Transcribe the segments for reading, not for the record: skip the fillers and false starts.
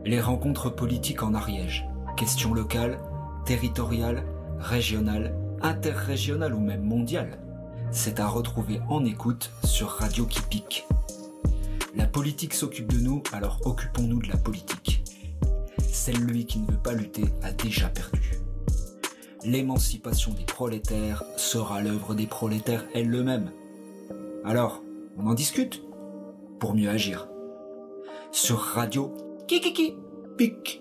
Les rencontres politiques en Ariège, questions locales, territoriales, régionales, interrégionales ou même mondiales, c'est à retrouver en écoute sur Radio qui pique. La politique s'occupe de nous, alors occupons-nous de la politique. Celui qui ne veut pas lutter a déjà perdu. L'émancipation des prolétaires sera l'œuvre des prolétaires elles-mêmes. Alors, on en discute pour mieux agir. Sur Radio Kikiki Pique.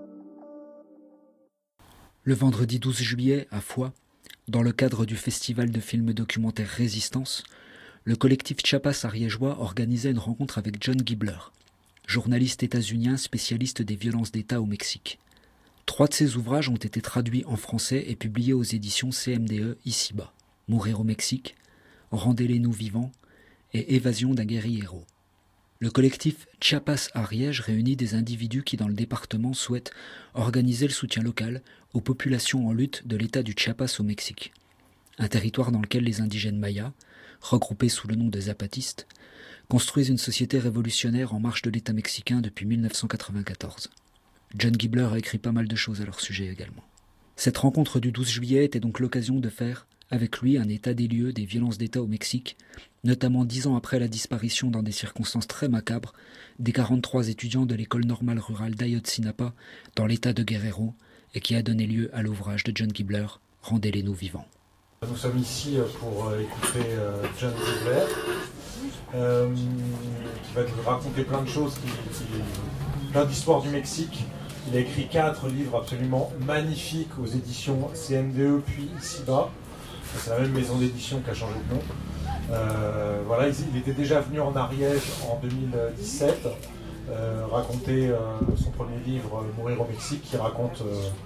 Le vendredi 12 juillet, à Foix, dans le cadre du festival de films documentaires Résistance, le collectif Chiapas ariégeois organisait une rencontre avec John Gibler, journaliste états-unien spécialiste des violences d'État au Mexique. 3 de ses ouvrages ont été traduits en français et publiés aux éditions CMDE Ici-bas, Mourir au Mexique, Rendez-les-nous vivants et Évasion d'un guerriero. Le collectif Chiapas Ariège réunit des individus qui, dans le département, souhaitent organiser le soutien local aux populations en lutte de l'État du Chiapas au Mexique, un territoire dans lequel les indigènes mayas, regroupés sous le nom de zapatistes, construisent une société révolutionnaire en marche de l'État mexicain depuis 1994. John Gibler a écrit pas mal de choses à leur sujet également. Cette rencontre du 12 juillet était donc l'occasion de faire avec lui un état des lieux des violences d'État au Mexique, notamment 10 ans après la disparition dans des circonstances très macabres des 43 étudiants de l'école normale rurale d'Ayotzinapa dans l'état de Guerrero et qui a donné lieu à l'ouvrage de John Gibler, Rendez-les-nous vivants. Nous sommes ici pour écouter John Gibler, qui va nous raconter plein de choses, plein d'histoires du Mexique. Il a écrit 4 livres absolument magnifiques aux éditions CMDE puis Ici-bas. C'est la même maison d'édition qui a changé de nom. Voilà, il était déjà venu en Ariège en 2017 raconter son premier livre Mourir au Mexique, qui raconte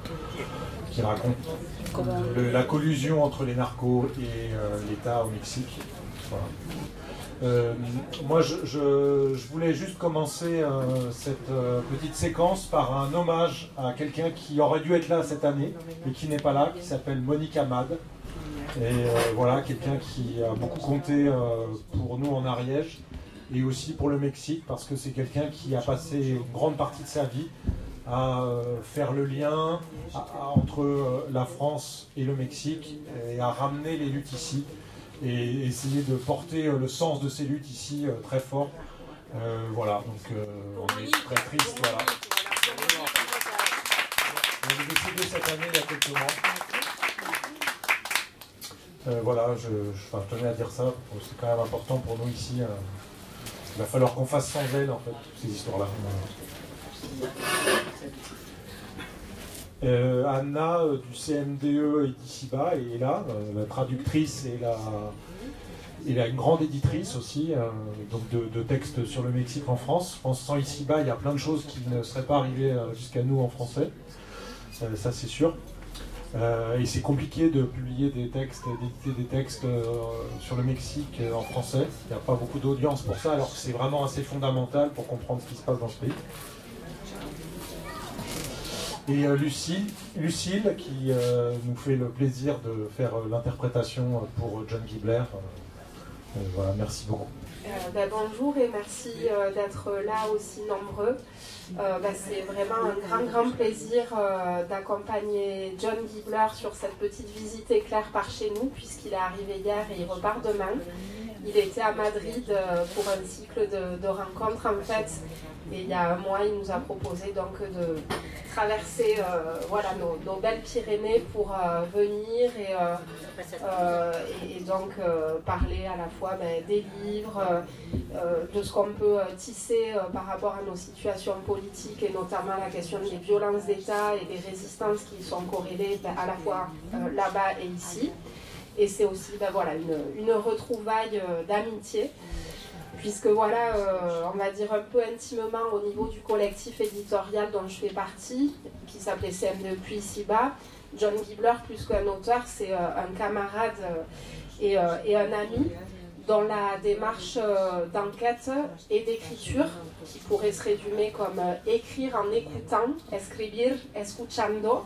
la collusion entre les narcos et l'État au Mexique. Voilà. Moi, je voulais juste commencer cette petite séquence par un hommage à quelqu'un qui aurait dû être là cette année et qui n'est pas là, qui s'appelle Monique Amad. Et voilà, quelqu'un qui a beaucoup compté pour nous en Ariège et aussi pour le Mexique, parce que c'est quelqu'un qui a passé une grande partie de sa vie à faire le lien entre la France et le Mexique et à ramener les luttes ici et essayer de porter le sens de ces luttes ici très fort. Voilà, donc on est très triste. Voilà. Il est décédé cette année il y a quelques mois. Voilà, je tenais à dire ça, c'est quand même important pour nous ici. Il va falloir qu'on fasse sans elle, en fait, ces histoires-là. Anna du CMDE et d'Ici-bas est là, la traductrice et une grande éditrice aussi, donc de textes sur le Mexique en France. Je pense que sans Ici-bas, il y a plein de choses qui ne seraient pas arrivées jusqu'à nous en français, ça c'est sûr. Et c'est compliqué de publier des textes, d'éditer des textes sur le Mexique en français. Il n'y a pas beaucoup d'audience pour ça, alors que c'est vraiment assez fondamental pour comprendre ce qui se passe dans ce pays. Et Lucille, qui nous fait le plaisir de faire l'interprétation pour John Gibler. Voilà, merci beaucoup. Bonjour et merci d'être là aussi nombreux. C'est vraiment un grand plaisir d'accompagner John Gibler sur cette petite visite éclair par chez nous, puisqu'il est arrivé hier et il repart demain. Il était à Madrid pour un cycle de rencontres en fait, et il y a un mois il nous a proposé donc de traverser nos belles Pyrénées pour venir et donc parler à la fois des livres, de ce qu'on peut tisser par rapport à nos situations politiques et notamment la question des violences d'État et des résistances qui sont corrélées à la fois là-bas et ici. Et c'est aussi une retrouvaille d'amitié, puisque on va dire un peu intimement au niveau du collectif éditorial dont je fais partie, qui s'appelait CMDE puis Ici-bas, John Gibler, plus qu'un auteur, c'est un camarade et un ami dont la démarche d'enquête et d'écriture, qui pourrait se résumer comme écrire en écoutant, escribir escuchando,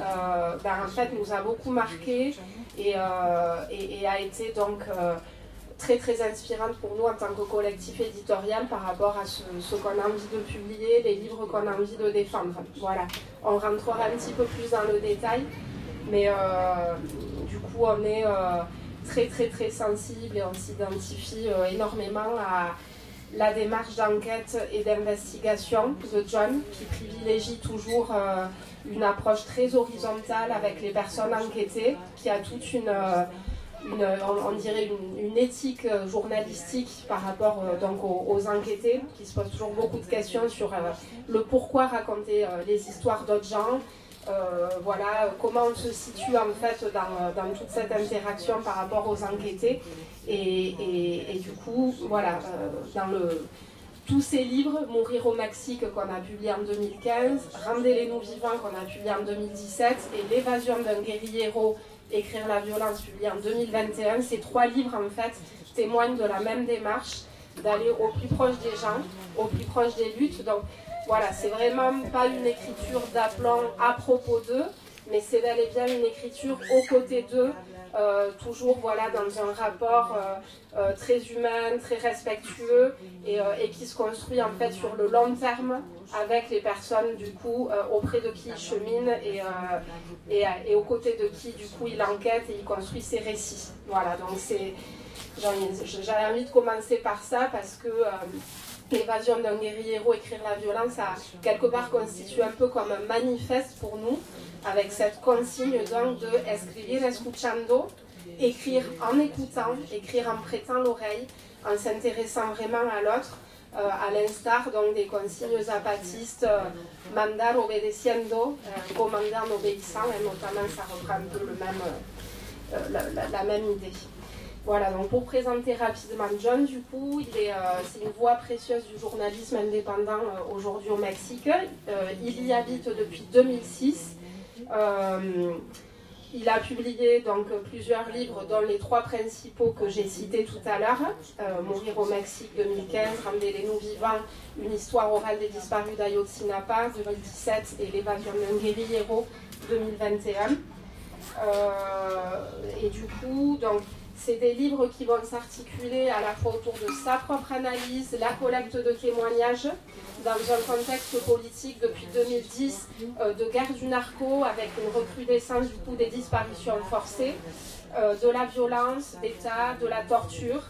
en fait nous a beaucoup marqué et a été donc très très inspirante pour nous en tant que collectif éditorial par rapport à ce qu'on a envie de publier, les livres qu'on a envie de défendre. Voilà, on rentrera un petit peu plus dans le détail, mais du coup on est très très très sensible et on s'identifie énormément à la démarche d'enquête et d'investigation de John, qui privilégie toujours une approche très horizontale avec les personnes enquêtées, qui a toute on dirait une éthique journalistique par rapport donc aux enquêtés, qui se posent toujours beaucoup de questions sur le pourquoi raconter les histoires d'autres gens, voilà, comment on se situe en fait dans toute cette interaction par rapport aux enquêtés, et du coup, voilà, tous ces livres, Mourir au Mexique qu'on a publié en 2015, Rendez-les-nous vivants qu'on a publié en 2017 et L'évasion d'un guérillero, Écrire la violence, publié en 2021, ces 3 livres en fait témoignent de la même démarche, d'aller au plus proche des gens, au plus proche des luttes. Donc voilà, c'est vraiment pas une écriture d'aplomb à propos d'eux, mais c'est bel et bien une écriture aux côtés d'eux, toujours voilà, dans un rapport très humain, très respectueux, et qui se construit en fait sur le long terme avec les personnes du coup auprès de qui il chemine et aux côtés de qui du coup il enquête et il construit ses récits. Voilà, donc j'avais envie de commencer par ça parce que L'évasion d'un guérillero, Écrire la violence a quelque part constitué un peu comme un manifeste pour nous, avec cette consigne donc de escribir escuchando, écrire en écoutant, écrire en prêtant l'oreille, en s'intéressant vraiment à l'autre, à l'instar donc des consignes zapatistes, mandar obedeciendo, commander en obéissant, et notamment ça reprend un peu la même idée. Voilà, donc pour présenter rapidement John, du coup, c'est une voix précieuse du journalisme indépendant aujourd'hui au Mexique. Il y habite depuis 2006. Il a publié donc plusieurs livres, dont les 3 principaux que j'ai cités tout à l'heure. Mourir au Mexique 2015, Rendez-les-nous vivants, une histoire orale des disparus d'Ayotzinapa 2017 et L'évasion d'un guérillero 2021. Et du coup, donc, c'est des livres qui vont s'articuler à la fois autour de sa propre analyse, la collecte de témoignages, dans un contexte politique depuis 2010 de guerre du narco, avec une recrudescence du coup des disparitions forcées, de la violence d'État, de la torture.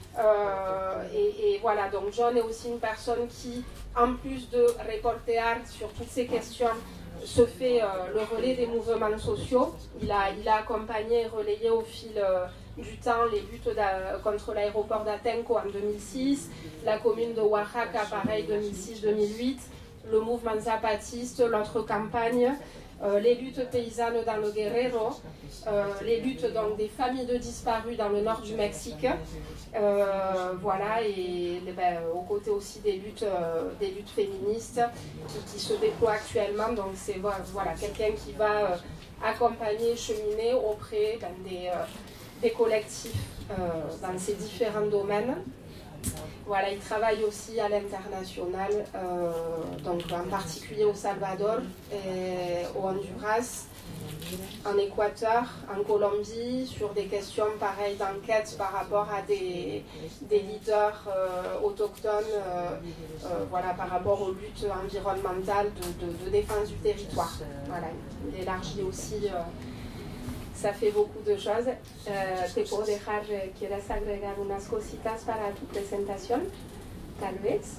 Et voilà, donc John est aussi une personne qui, en plus de reporter sur toutes ces questions, se fait le relais des mouvements sociaux. Il a accompagné et relayé au fil du temps les luttes contre l'aéroport d'Atenco en 2006, la commune de Oaxaca, pareil, 2006-2008, le mouvement zapatiste, l'autre campagne, les luttes paysannes dans le Guerrero, les luttes donc, des familles de disparus dans le nord du Mexique, voilà, et aux côtés aussi des luttes féministes qui se déploient actuellement. Donc c'est voilà, quelqu'un qui va accompagner, cheminer auprès des collectifs dans ces différents domaines. Voilà, il travaille aussi à l'international, donc en particulier au Salvador, et au Honduras, en Équateur, en Colombie, sur des questions pareilles d'enquête par rapport à des leaders autochtones, voilà, par rapport aux luttes environnementales de défense du territoire. Voilà, il élargit aussi. Ça fait beaucoup de choses. Te puedo dejar, ¿quieres agregar unas cositas para tu presentación? Tal vez.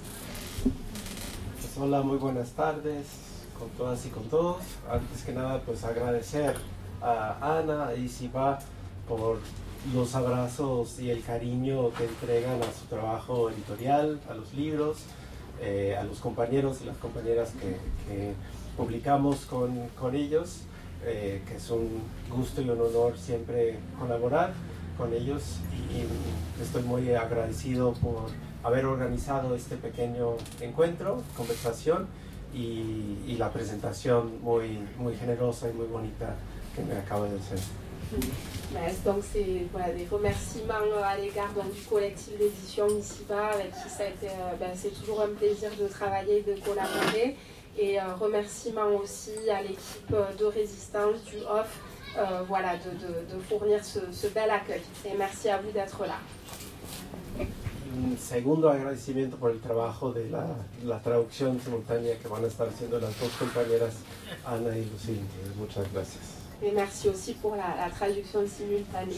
Pues hola, muy buenas tardes con todas y con todos. Antes que nada, pues agradecer a Ana y Siva por los abrazos y el cariño que entregan a su trabajo editorial, a los libros, a los compañeros y las compañeras que publicamos con ellos. Que es un gusto y un honor siempre colaborar con ellos, y estoy muy agradecido por haber organizado este pequeño encuentro, conversación y la presentación muy generosa y muy bonita que me acaba de hacer. Donc c'est voilà, des remerciements à l'égard du collectif d'édition ici-bas, avec qui ça a été, c'est toujours un plaisir de travailler, de collaborer. Et remerciements aussi à l'équipe de résistance du OFF, voilà, de fournir ce bel accueil. Et merci à vous d'être là. un segundo agradecimiento por el trabajo de la traducción simultánea que van a estar haciendo las dos compañeras Ana y Lucille. Muchas gracias. Et merci aussi pour la traduction simultanée.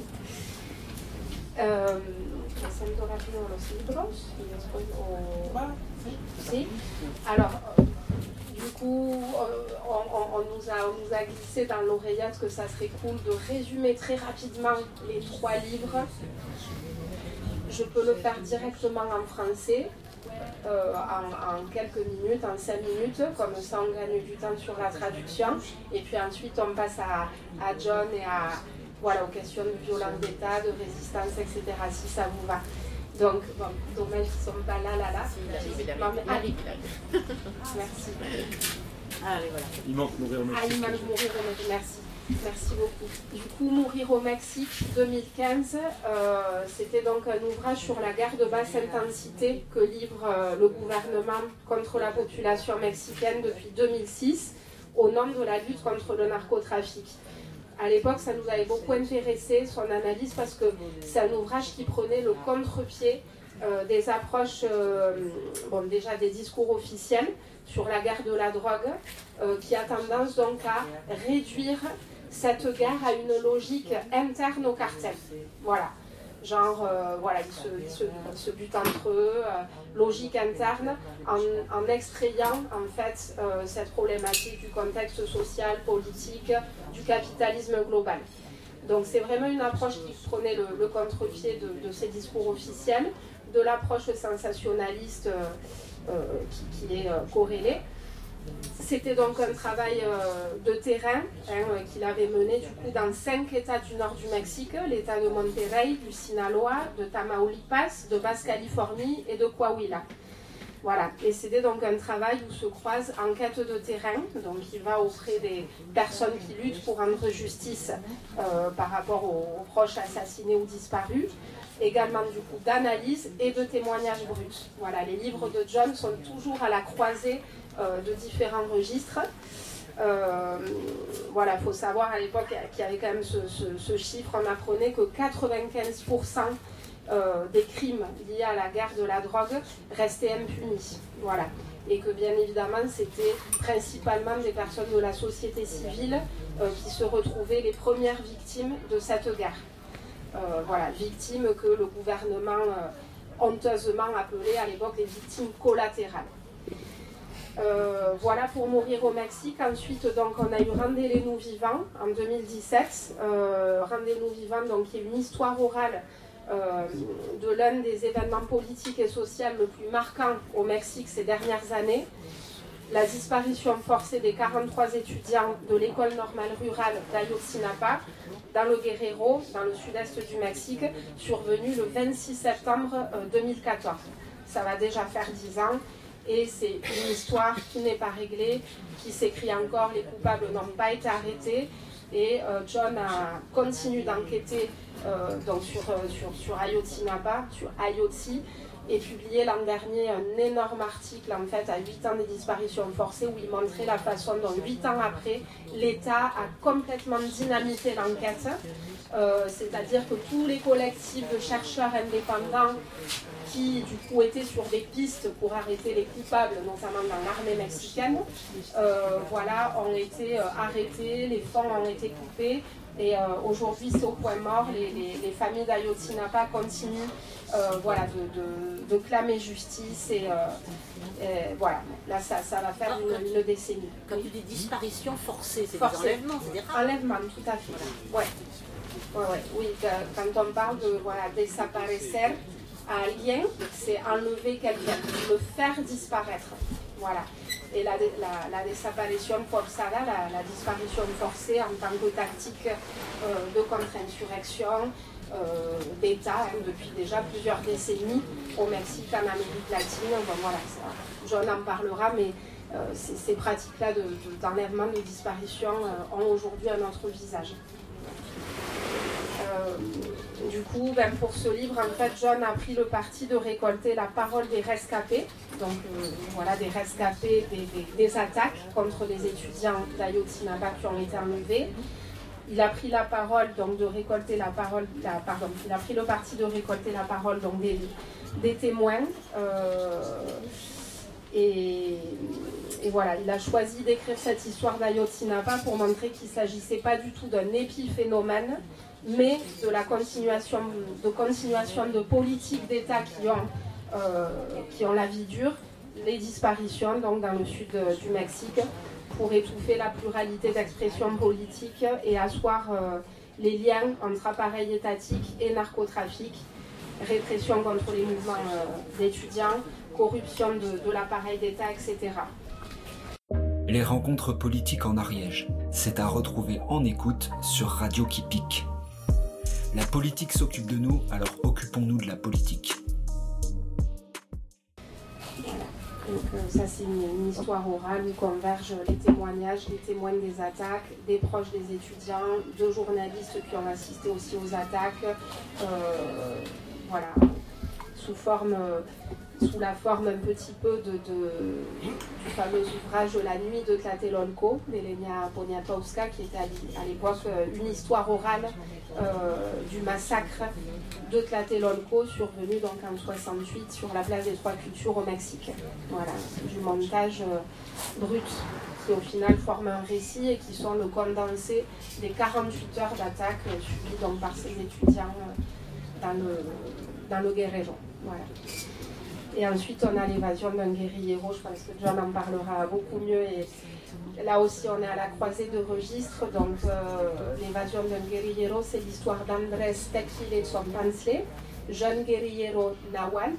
Presento rápido los libros y después sí. Alors, du coup, on nous a glissé dans l'oreillette que ça serait cool de résumer très rapidement les 3 livres. Je peux le faire directement en français, en quelques minutes, en 5 minutes, comme ça on gagne du temps sur la traduction. Et puis ensuite on passe à John et aux questions de violence d'État, de résistance, etc. si ça vous va. Donc, bon, dommage qu'ils ne sont pas là. Merci. Allez, voilà. Il manque Mourir au Mexique. Il manque Mourir au Mexique, merci. Merci beaucoup. Du coup, Mourir au Mexique 2015, c'était donc un ouvrage sur la guerre de basse intensité que livre le gouvernement contre la population mexicaine depuis 2006 au nom de la lutte contre le narcotrafic. À l'époque, ça nous avait beaucoup intéressé, son analyse, parce que c'est un ouvrage qui prenait le contre-pied des approches, déjà des discours officiels sur la guerre de la drogue, qui a tendance donc à réduire cette guerre à une logique interne au cartel. Voilà. Genre, ils se butent entre eux, logique interne, en extrayant en fait cette problématique du contexte social, politique, du capitalisme global. Donc c'est vraiment une approche qui prenait le contre-pied de ces discours officiels, de l'approche sensationnaliste qui est corrélée. C'était donc un travail de terrain qu'il avait mené du coup dans 5 États du nord du Mexique, l'État de Monterrey, du Sinaloa, de Tamaulipas, de Basse-Californie et de Coahuila. Voilà, et c'était donc un travail où se croisent enquêtes de terrain, donc il va auprès des personnes qui luttent pour rendre justice par rapport aux proches assassinés ou disparus, également du coup d'analyse et de témoignages bruts. Voilà, les livres de John sont toujours à la croisée de différents registres. Il faut savoir à l'époque qu'il y avait quand même ce chiffre, on apprenait que 95% des crimes liés à la guerre de la drogue restaient impunis. Voilà. Et que bien évidemment c'était principalement des personnes de la société civile qui se retrouvaient les premières victimes de cette guerre. Victimes que le gouvernement honteusement appelait à l'époque les victimes collatérales. Voilà pour Mourir au Mexique. Ensuite, donc, on a eu Rendez-les-nous vivants en 2017. Rendez-nous vivants, donc, qui est une histoire orale de l'un des événements politiques et sociaux le plus marquant au Mexique ces dernières années. La disparition forcée des 43 étudiants de l'école normale rurale d'Ayotzinapa, dans le Guerrero, dans le sud-est du Mexique, survenue le 26 septembre 2014. Ça va déjà faire 10 ans. Et c'est une histoire qui n'est pas réglée, qui s'écrit encore, les coupables n'ont pas été arrêtés. Et John continue d'enquêter sur Ayotzinapa, sur Ayotzi, et publié l'an dernier un énorme article en fait à 8 ans des disparitions forcées où il montrait la façon dont 8 ans après, l'État a complètement dynamité l'enquête. C'est-à-dire que tous les collectifs de chercheurs indépendants qui du coup étaient sur des pistes pour arrêter les coupables, notamment dans l'armée mexicaine, ont été arrêtés, les fonds ont été coupés. Et aujourd'hui, c'est au point mort. Les familles d'Ayotzinapa continuent de clamer justice. Et voilà, là, ça va faire une décennie. Quand tu dis disparition forcée, c'est des enlèvements, c'est des rares. Enlèvement, tout à fait. Voilà. Oui, quand on parle de desaparecer à alguien, c'est enlever quelqu'un, le faire disparaître. Voilà. Et la disparition forzada, la disparition forcée en tant que tactique de contre-insurrection d'État depuis déjà plusieurs décennies au Mexique, en Amérique latine. John en parlera, mais ces pratiques-là d'enlèvement, de disparition ont aujourd'hui un autre visage. Du coup, pour ce livre, en fait, John a pris le parti de récolter la parole des rescapés, donc des rescapés des attaques contre les étudiants d'Ayotzinapa qui ont été enlevés. Il a pris la parole, donc de récolter la parole, il a pris le parti de récolter la parole donc des témoins. Et voilà, il a choisi d'écrire cette histoire d'Ayotzinapa pour montrer qu'il ne s'agissait pas du tout d'un épiphénomène, mais de la continuation de politiques d'État qui ont la vie dure, les disparitions donc dans le sud du Mexique, pour étouffer la pluralité d'expression politique et asseoir les liens entre appareil étatique et narcotrafic, répression contre les mouvements d'étudiants, corruption de l'appareil d'État, etc. Les rencontres politiques en Ariège, c'est à retrouver en écoute sur Radio qui pique. La politique s'occupe de nous, alors occupons-nous de la politique. Donc ça c'est une histoire orale où convergent les témoignages, les témoins des attaques, des proches des étudiants, de journalistes qui ont assisté aussi aux attaques, voilà, sous la forme un petit peu du fameux ouvrage La nuit de Tlatelolco d'Elena Poniatowska, qui était à l'époque une histoire orale du massacre de Tlatelolco survenu donc en 68 sur la place des Trois Cultures au Mexique. Voilà, du montage brut qui au final forme un récit et qui sont le condensé des 48 heures d'attaque subies donc par ces étudiants dans le Guerrero. Voilà. Et ensuite, on a l'évasion d'un guérillero, je pense que John en parlera beaucoup mieux. Et là aussi, on est à la croisée de registres. Donc, l'évasion d'un guérillero, c'est l'histoire d'Andrés Tequile Tsompantzle, jeune guérillero nahuatl,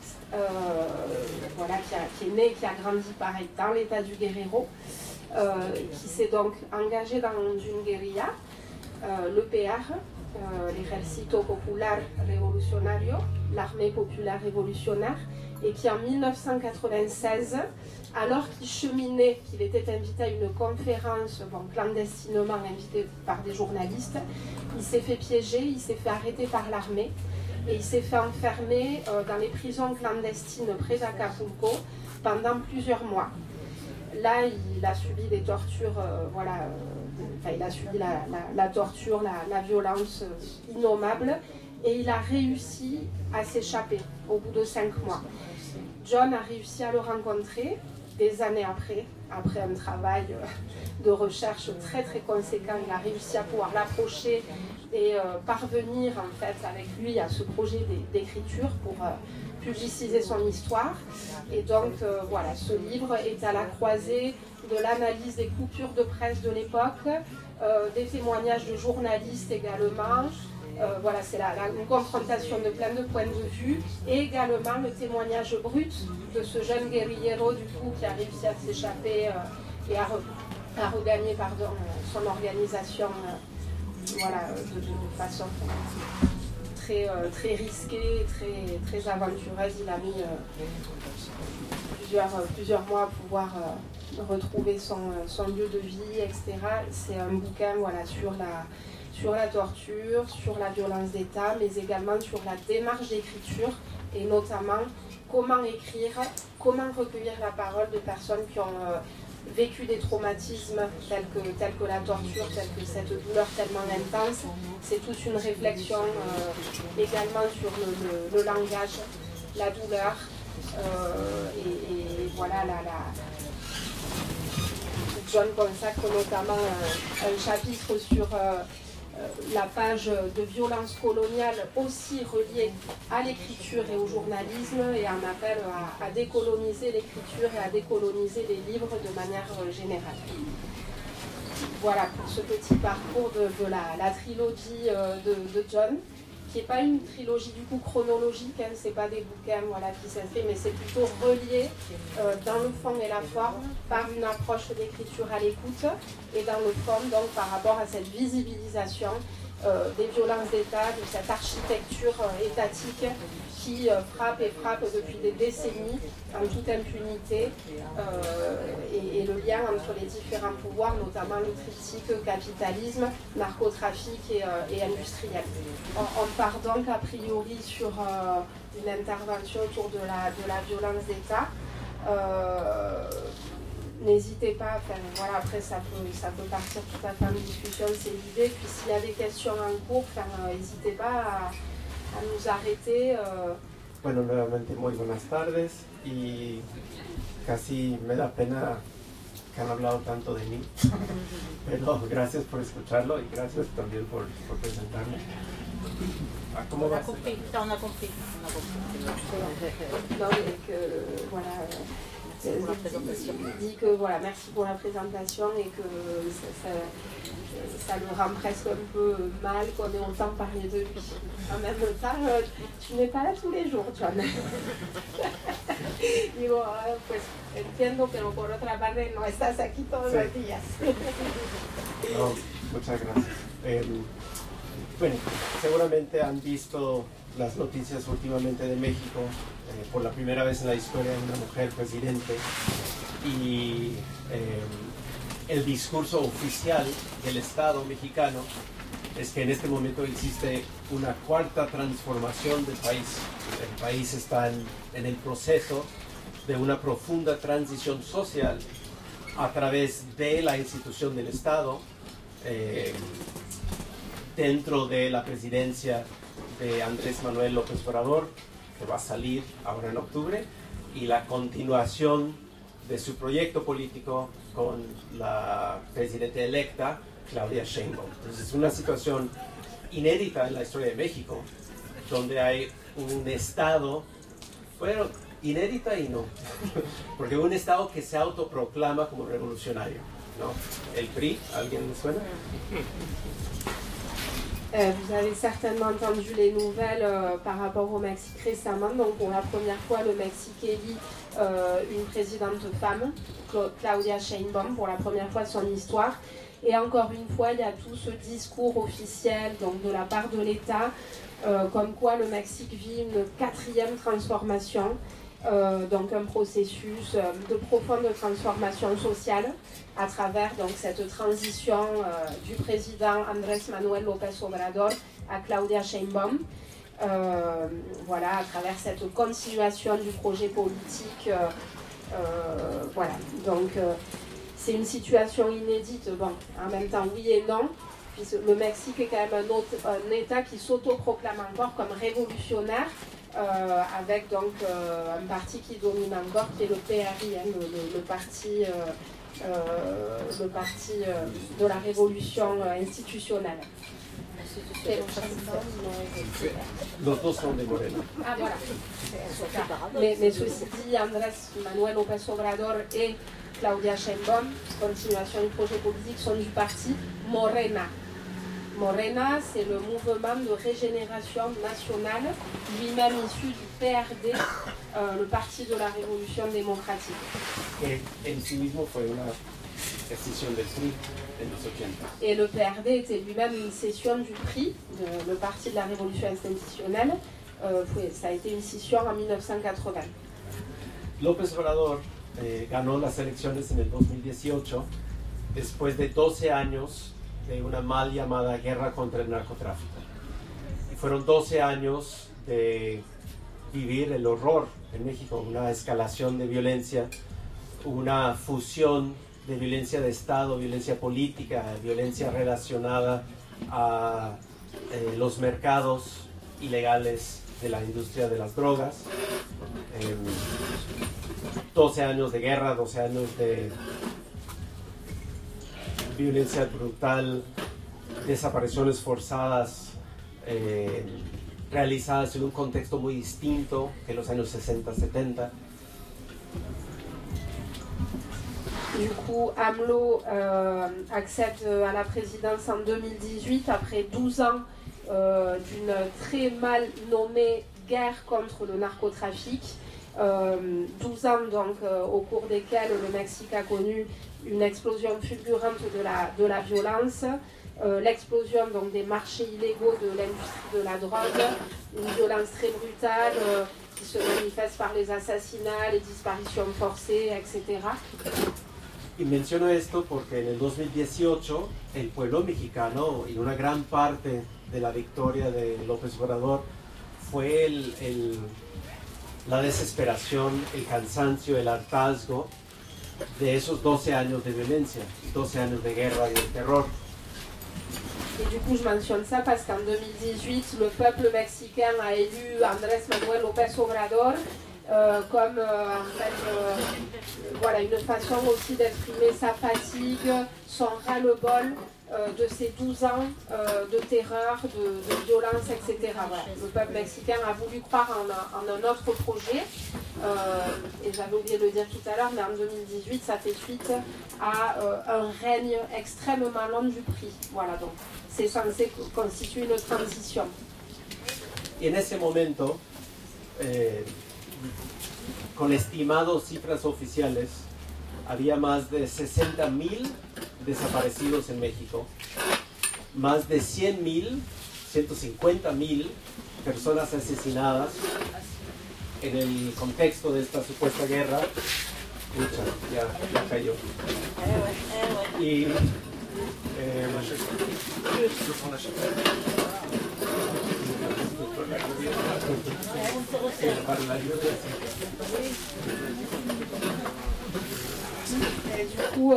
voilà, qui est né et qui a grandi pareil dans l'état du Guerrero, qui s'est donc engagé dans une guérilla, le PR, l'Ejército Popular Revolucionario, l'armée populaire révolutionnaire, et qui en 1996, alors qu'il cheminait, qu'il était invité à une conférence, bon, clandestinement invité par des journalistes, il s'est fait piéger, il s'est fait arrêter par l'armée et il s'est fait enfermer dans les prisons clandestines près d'Acapulco pendant plusieurs mois. Là, il a subi des tortures, voilà, il a subi la torture, la violence innommable, et il a réussi à s'échapper au bout de 5 mois. John a réussi à le rencontrer des années après un travail de recherche très très conséquent. Il a réussi à pouvoir l'approcher et parvenir en fait avec lui à ce projet d'écriture pour publiciser son histoire. Et donc voilà, ce livre est à la croisée de l'analyse des coupures de presse de l'époque, des témoignages de journalistes également. Voilà, c'est une confrontation de plein de points de vue, et également le témoignage brut de ce jeune guérillero du coup qui a réussi à s'échapper et à regagner son organisation, voilà, de façon très risquée, très aventureuse. Il a mis plusieurs mois à pouvoir retrouver son lieu de vie, etc. C'est un bouquin, voilà, sur la torture, sur la violence d'État, mais également sur la démarche d'écriture et notamment comment écrire, comment recueillir la parole de personnes qui ont vécu des traumatismes tels que la torture, tels que cette douleur tellement intense. C'est toute une réflexion également sur le langage, la douleur, et voilà, John consacre notamment un chapitre sur la page de violence coloniale aussi reliée à l'écriture et au journalisme, et un appel à décoloniser l'écriture et à décoloniser les livres de manière générale. Voilà pour ce petit parcours de la trilogie de John, qui n'est pas une trilogie du coup chronologique, hein, c'est pas des bouquins, voilà, qui s'inscrivent, mais c'est plutôt relié dans le fond et la forme par une approche d'écriture à l'écoute, et dans le fond donc par rapport à cette visibilisation des violences d'État, de cette architecture étatique qui frappe depuis des décennies en toute impunité, et le lien entre les différents pouvoirs, notamment le triptyque capitalisme, narcotrafic et industriel. On part donc a priori sur une intervention autour de la violence d'État. N'hésitez pas, voilà, après ça peut partir tout à fait en discussion, c'est l'idée. Puis s'il y a des questions en cours, n'hésitez pas à nous arrêter. Bueno, nuevamente muy buenas tardes y casi me da pena que han hablado tanto de mí, pero gracias por escucharlo y gracias también por presentarme. ¿Cómo va? On a compris. On a compris. Non, mais que, voilà, il dit que voilà, merci pour la présentation et que ça le rend presque un peu mal qu'on ait autant parlé de lui. En même temps, tu n'es pas là tous les jours, John. Digo, pues entiendo, pero por otra parte no estás aquí todos los días. No, muchas gracias. Bueno, seguramente han visto las noticias últimamente de México, por la primera vez en la historia de una mujer presidente, y el discurso oficial del Estado mexicano es que en este momento existe una cuarta transformación del país. El país está en el proceso de una profunda transición social a través de la institución del Estado, dentro de la presidencia de Andrés Manuel López Obrador, que va a salir ahora en octubre, y la continuación de su proyecto político con la presidenta electa, Claudia Sheinbaum. Entonces es una situación inédita en la historia de México, donde hay un Estado, bueno, inédita y no, porque un Estado que se autoproclama como revolucionario, ¿no? El PRI, ¿alguien le suena? Vous avez certainement entendu les nouvelles par rapport au Mexique récemment. Donc pour la première fois, le Mexique élit une présidente femme, Claudia Sheinbaum, pour la première fois de son histoire. Et encore une fois, il y a tout ce discours officiel donc de la part de l'État, comme quoi le Mexique vit une quatrième transformation, donc un processus de profonde transformation sociale à travers donc, cette transition du président Andrés Manuel López Obrador à Claudia Sheinbaum. Voilà, à travers cette continuation du projet politique. Voilà, donc c'est une situation inédite. Bon, en même temps, oui et non. Puisque le Mexique est quand même un État qui s'autoproclame encore comme révolutionnaire, avec donc un parti qui domine encore, qui est le PRI, hein, le parti de la révolution institutionnelle. Los dos son de Morena. Ah, voilà. Mais ceci dit, Andrés Manuel López Obrador et Claudia Sheinbaum, continuation du projet politique, sont du parti Morena. Morena, c'est le mouvement de régénération nationale, lui-même issu du PRD, le parti de la révolution démocratique. Que en sí mismo fue una decisión del PRI en los 80. Et le PRD était lui-même une scission du PRI, le parti de la révolution institutionnelle. Ça a été une scission en 1980. López Obrador ganó las elecciones en el 2018 después de 12 años de una mal llamada guerra contra el narcotráfico. Y fueron 12 años de vivir el horror en México, una escalación de violencia, una fusión de violencia de Estado, violencia política, violencia relacionada a los mercados ilegales de la industria de las drogas. 12 años de guerra, 12 años de violencia brutal, desapariciones forzadas, realizadas en un contexto muy distinto que los años 60-70. Du coup, AMLO accède à la présidence en 2018 après 12 ans d'une très mal nommée guerre contre le narcotrafic. 12 ans donc au cours desquels le Mexique a connu une explosion fulgurante de la violence, l'explosion donc des marchés illégaux de l'industrie de la drogue, une violence très brutale qui se manifeste par les assassinats, les disparitions forcées, etc. Y menciono esto porque en el 2018 el pueblo mexicano y una gran parte de la victoria de López Obrador fue la desesperación, el cansancio, el hartazgo de esos 12 años de violencia, 12 años de guerra y de terror. Et du coup, je mentionne ça parce qu'en 2018, le peuple mexicain a élu Andrés Manuel López Obrador comme voilà, une façon aussi d'exprimer sa fatigue, son ras-le-bol de ces 12 ans de terreur, de violence, etc. Voilà. Le peuple mexicain a voulu croire en un autre projet, et j'avais oublié de le dire tout à l'heure, mais en 2018, ça fait suite à un règne extrêmement long du PRI. Voilà, donc c'est censé constituer une transition. Y en ese momento, con estimados cifras oficiales, había más de 60,000 desaparecidos en México, más de 100,000, 150,000 personas asesinadas en el contexto de esta supuesta guerra. Escucha, ya cayó. Y Et du coup,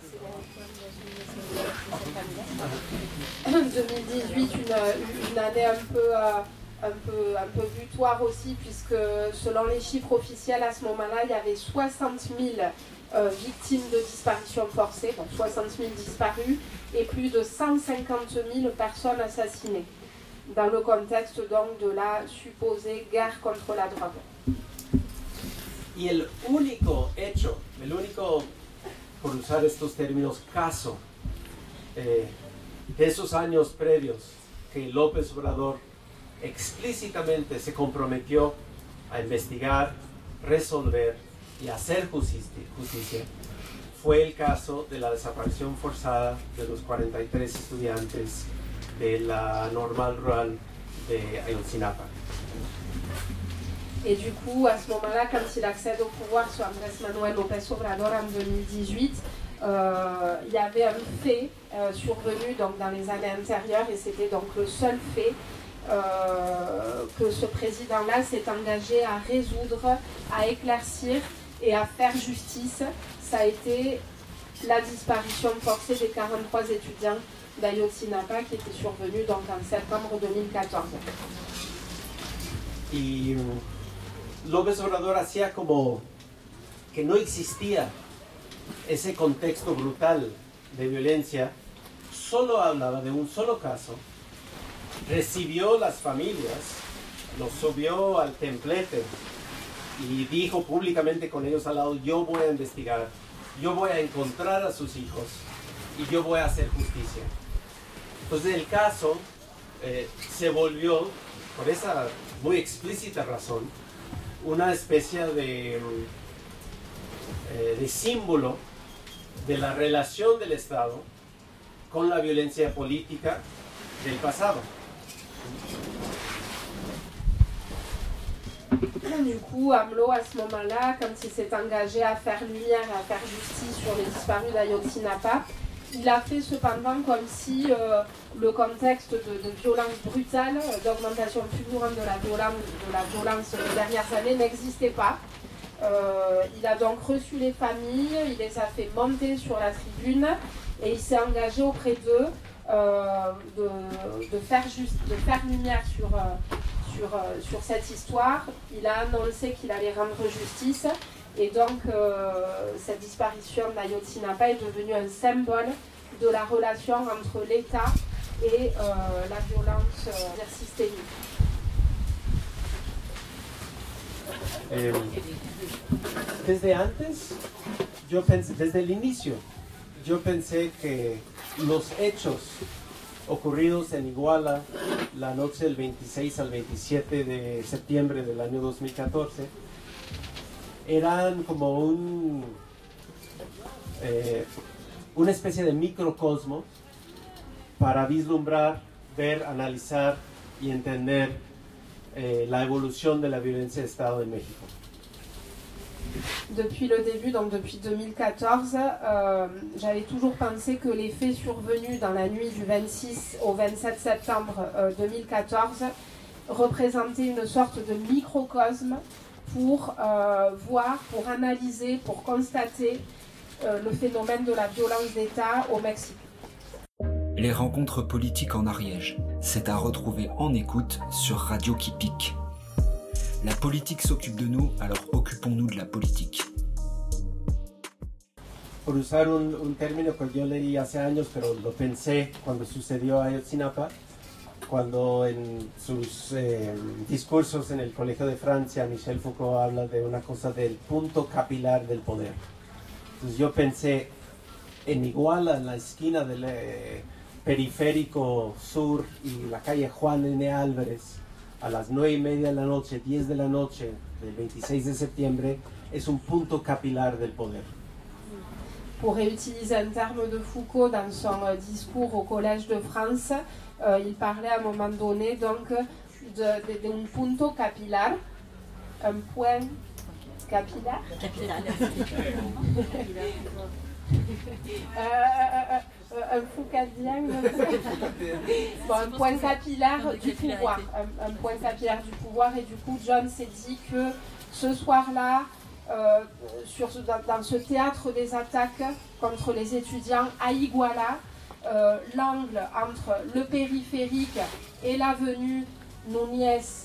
2018, une année un peu butoir aussi, puisque selon les chiffres officiels, à ce moment-là, il y avait 60 000 victimes de disparition forcée, donc 60 000 disparus, et plus de 150 000 personnes assassinées, dans le contexte donc de la supposée guerre contre la drogue. Y el único hecho, el único, por usar estos términos, caso de esos años previos que López Obrador explícitamente se comprometió a investigar, resolver y hacer justicia, fue el caso de la desaparición forzada de los 43 estudiantes de la Normal Rural de Ayotzinapa. Et du coup, à ce moment-là, quand il accède au pouvoir sur Andrés Manuel López Obrador en 2018, il y avait un fait survenu donc, dans les années antérieures, et c'était donc le seul fait que ce président-là s'est engagé à résoudre, à éclaircir et à faire justice. Ça a été la disparition forcée des 43 étudiants d'Ayotzinapa qui était survenue donc en septembre 2014. Y López Obrador hacía como que no existía ese contexto brutal de violencia, solo hablaba de un solo caso, recibió las familias, los subió al templete y dijo públicamente con ellos al lado: yo voy a investigar, yo voy a encontrar a sus hijos y yo voy a hacer justicia. Entonces el caso se volvió, por esa muy explícita razón, una especie de símbolo de la relación del Estado con la violencia política del pasado. Du coup, AMLO, à ce moment-là, quand il s'est engagé à faire lumière et à faire justice sur les disparus d'Ayotzinapa, il a fait cependant comme si le contexte de violence brutale, d'augmentation fulgurante de la violence des dernières années n'existait pas. Il a donc reçu les familles, il les a fait monter sur la tribune et il s'est engagé auprès d'eux de faire lumière sur cette histoire. Il a annoncé qu'il allait rendre justice. Et donc, cette disparition d'Ayotzinapa est devenue un symbole de la relation entre l'État et la violence systémique. Desde antes, yo pensé, desde el inicio, yo pensé que los hechos ocurridos en Iguala la noche del 26 al 27 de septiembre del año 2014 eran como una especie de microcosmos para vislumbrar, ver, analizar y entender la evolución de la violencia de Estado en México. Depuis le début, donc depuis 2014, j'avais toujours pensé que les faits survenus dans la nuit du 26 au 27 septembre 2014 représentaient une sorte de microcosme pour voir, pour analyser, pour constater le phénomène de la violence d'État au Mexique. Les rencontres politiques en Ariège, c'est à retrouver en écoute sur Radio qui pique. La politique s'occupe de nous, alors occupons-nous de la politique. Por usar un término que yo leí hace años, pero lo pensé cuando sucedió a Ayotzinapa, cuando en sus discursos en el Colegio de Francia, Michel Foucault habla de una cosa del punto capilar del poder. Entonces yo pensé en Iguala, en la esquina del periférico sur y la calle Juan N. Álvarez, a las 9:30 de la noche, 10 de la noche del 26 de septiembre, es un punto capilar del poder. Pour réutiliser un terme de Foucault dans son discours au Collège de France, il parlait à un moment donné donc d'un punto capilar, un point capillaire. Un foucadien, bon, un point capillaire du pouvoir, un point capillaire du pouvoir, et du coup John s'est dit que ce soir-là, dans ce théâtre des attaques contre les étudiants à Iguala, l'angle entre le périphérique et l'avenue Núñez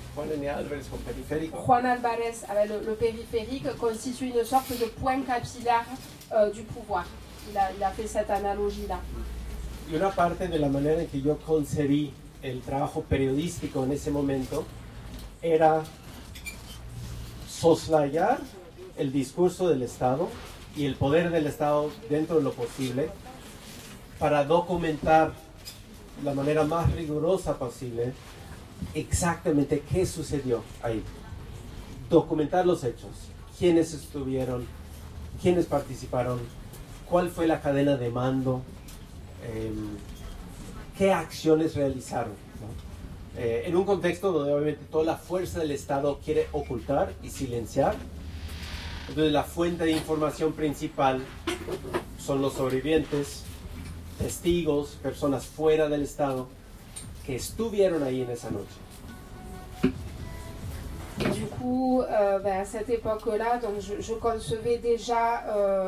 Juan Álvarez avec le périphérique constitue une sorte de point capillaire du pouvoir. Il a fait cette analogie-là. Y una parte de la manera en que yo concebí el trabajo periodístico en ese momento era soslayar el discurso del Estado y el poder del Estado dentro de lo posible para documentar de la manera más rigurosa posible exactamente qué sucedió ahí. Documentar los hechos, quiénes estuvieron, quiénes participaron, cuál fue la cadena de mando, qué acciones realizaron, ¿no? En un contexto donde obviamente toda la fuerza del Estado quiere ocultar y silenciar. Entonces la fuente de información principal son los sobrevivientes, testigos, personas fuera del Estado que estuvieron ahí en esa noche. Et du coup, à cette époque-là, donc je concevais déjà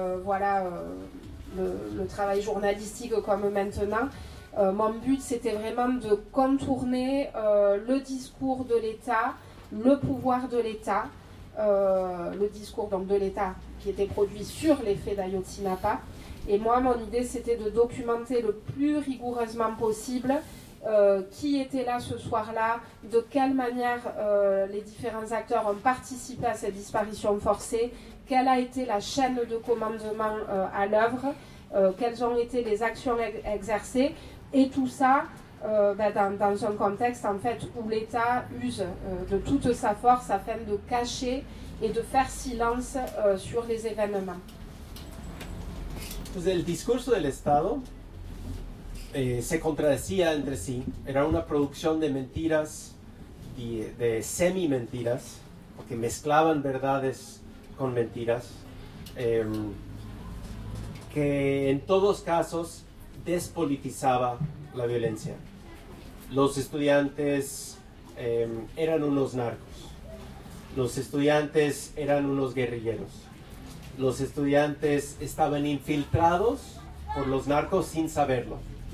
le travail journalistique comme maintenant. Mon but, c'était vraiment de contourner le discours de l'État, le pouvoir de l'État, le discours donc, de l'État qui était produit sur les faits d'Ayotzinapa. Et moi, mon idée, c'était de documenter le plus rigoureusement possible qui était là ce soir-là, de quelle manière les différents acteurs ont participé à cette disparition forcée, quelle a été la chaîne de commandement à l'œuvre, quelles ont été les actions exercées, et tout ça dans un contexte en fait où l'État use de toute sa force afin de cacher et de faire silence sur les événements. Pues el discurso del Estado se contradecía entre sí. Era una producción de mentiras y de semi-mentiras, porque mezclaban verdades con mentiras, que en todos casos despolitizaba la violencia. Los estudiantes eran unos narcos, los estudiantes eran unos guerrilleros, los estudiantes estaban infiltrados por los narcos sin saberlo.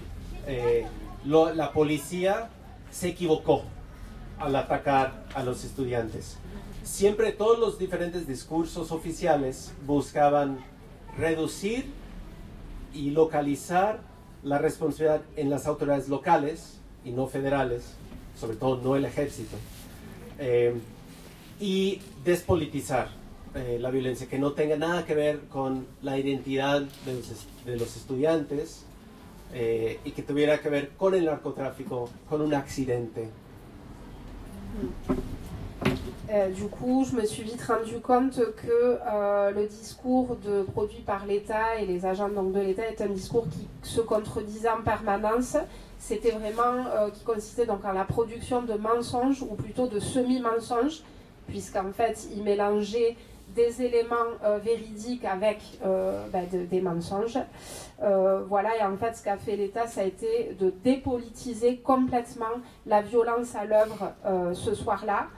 La policía se equivocó al atacar a los estudiantes. Siempre todos los diferentes discursos oficiales buscaban reducir y localizar la responsabilidad en las autoridades locales y no federales, sobre todo no el ejército, y despolitizar la violencia, que no tenga nada que ver con la identidad de los estudiantes, y que tuviera que ver con el narcotráfico, con un accidente. Du coup, je me suis vite rendu compte que le discours produit par l'État et les agents donc, de l'État est un discours qui se contredisait en permanence. C'était vraiment qui consistait donc en la production de mensonges, ou plutôt de semi-mensonges, puisqu'en fait, il mélangeait des éléments véridiques avec des mensonges. Voilà, et en fait, ce qu'a fait l'État, ça a été de dépolitiser complètement la violence à l'œuvre ce soir-là,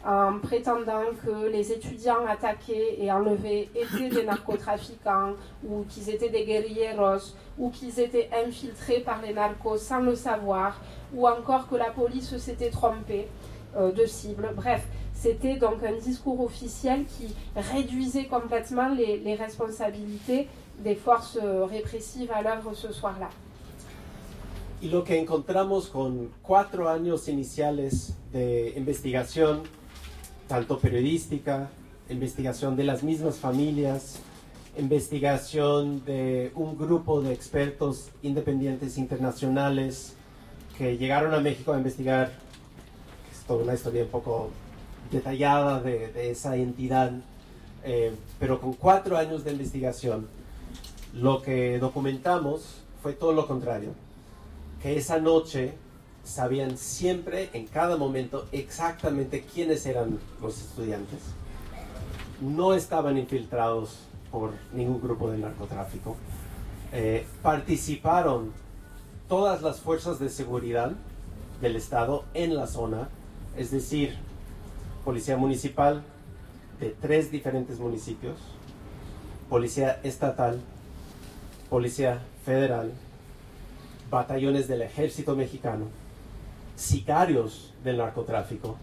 en prétendant que les étudiants attaqués et enlevés étaient des narcotrafiquants, ou qu'ils étaient des guerrilleros, ou qu'ils étaient infiltrés par les narcos sans le savoir, ou encore que la police s'était trompée de cible. Bref, c'était donc un discours officiel qui réduisait complètement les responsabilités des forces répressives à l'œuvre ce soir-là. Y lo que encontramos con 4 años iniciales de investigación, tanto periodística, investigación de las mismas familias, investigación de un grupo de expertos independientes internacionales que llegaron a México a investigar, es toda una historia un poco detallada de esa entidad, pero con 4 años de investigación, lo que documentamos fue todo lo contrario, que esa noche sabían siempre, en cada momento, exactamente quiénes eran los estudiantes. No estaban infiltrados por ningún grupo de narcotráfico. Participaron todas las fuerzas de seguridad del Estado en la zona, es decir, policía municipal de 3 diferentes municipios, policía estatal, policía federal, batallones del ejército mexicano, sicarios del narcotráfico